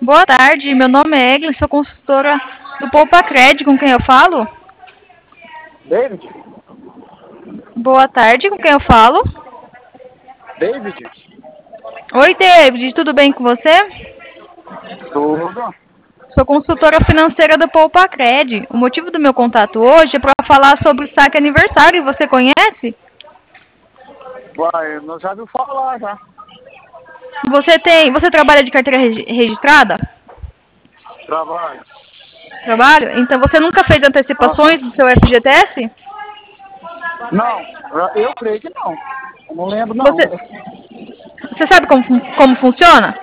Boa tarde, meu nome é Eglin, sou consultora do Poupacred, com quem eu falo? David? Boa tarde, com quem eu falo? David? Oi, David, tudo bem com você? Tudo. Sou consultora financeira do Poupacred. O motivo do meu contato hoje é para falar sobre o saque aniversário, você conhece? Uai, eu já ouviu falar já. Você trabalha de carteira registrada? Trabalho. Trabalho? Então você nunca fez Aham. antecipações do seu FGTS? Não, eu creio que não. Eu não lembro não. Você, você sabe como funciona?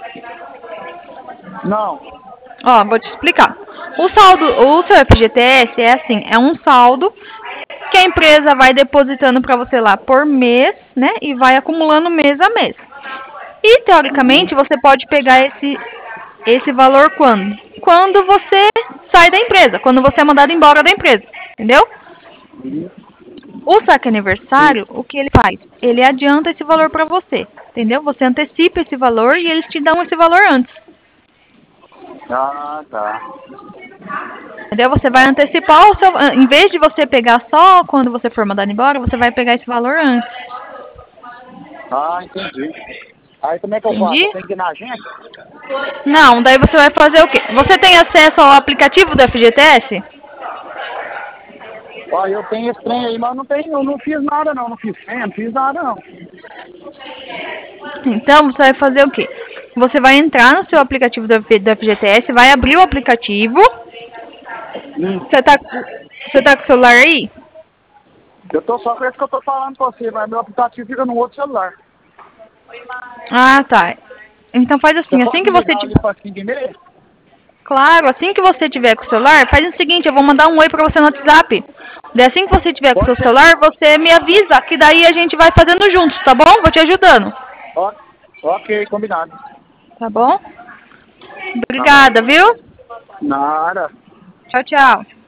Não. Ó, vou te explicar. O seu FGTS é assim, é um saldo que a empresa vai depositando para você lá por mês, né? E vai acumulando mês a mês. E Uhum. teoricamente você pode pegar esse valor quando? Quando você sai da empresa, quando você é mandado embora da empresa, entendeu? Uhum. O saque aniversário, Isso. o que ele faz? Ele adianta esse valor para você, entendeu? Você antecipa esse valor e eles te dão esse valor antes. Ah, tá. Entendeu? Você vai antecipar o seu. Em vez de você pegar só quando você for mandado embora, você vai pegar esse valor antes. Ah, entendi. Aí como é que eu faço? Eu Entendi? tenho que ir na agência? Não, daí você vai fazer o quê? Você tem acesso ao aplicativo do FGTS? Ó, eu tenho esse trem aí, mas eu não fiz nada não. Não fiz senha, não fiz nada não. Então você vai fazer o quê? Você vai entrar no seu aplicativo do FGTS, vai abrir o aplicativo. Hum. Você tá com o celular aí? Eu tô só com esse que eu tô falando com você, mas meu aplicativo fica no outro celular. Ah, tá. Então faz Você assim, pode assim me que você ligar ali tiver. para 5h30? Claro, assim que você tiver com o celular, faz o seguinte, eu vou mandar um oi pra você no WhatsApp. Daí assim que você tiver com o seu Pode ser. celular, você me avisa, que daí a gente vai fazendo juntos, tá bom? Vou te ajudando. Ó, ok, combinado. Tá bom? Tá bom. Obrigada, viu? Nada. Tchau, tchau.